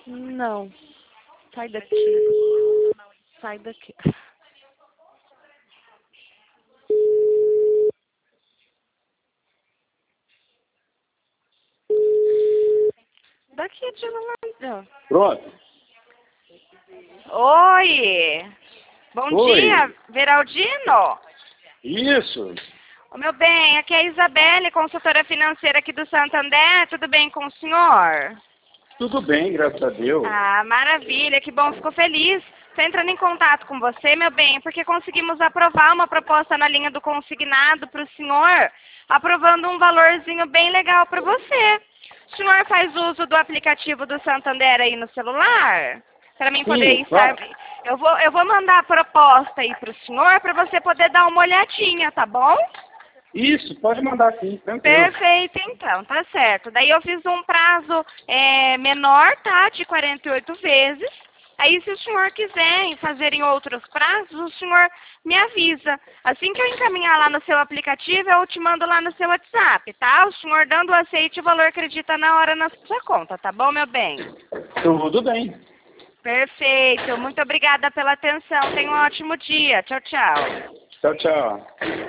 Não. Sai daqui. Sai daqui. Daqui de lá. Pronto. Oi. Bom Oi. dia, Veraldino. Isso. Ô, meu bem, aqui é a Isabelle, consultora financeira aqui do Santander. Tudo bem com o senhor? Tudo bem, graças a Deus. Ah, maravilha, que bom, fico feliz. Estou entrando em contato com você, meu bem, porque conseguimos aprovar uma proposta na linha do consignado para o senhor, aprovando um valorzinho bem legal para você. O senhor faz uso do aplicativo do Santander aí no celular? Para mim poder Sim, estar... claro. Eu vou mandar a proposta aí para o senhor para você poder dar uma olhadinha, tá bom? Isso, pode mandar sim, tranquilo. Perfeito, então, tá certo. Daí eu fiz um prazo menor, tá? De 48 vezes. Aí, se o senhor quiser fazer em outros prazos, o senhor me avisa. Assim que eu encaminhar lá no seu aplicativo, eu te mando lá no seu WhatsApp, tá? O senhor dando o aceite, o valor acredita na hora na sua conta, tá bom, meu bem? Tudo bem. Perfeito. Muito obrigada pela atenção. Tenha um ótimo dia. Tchau, tchau. Tchau, tchau.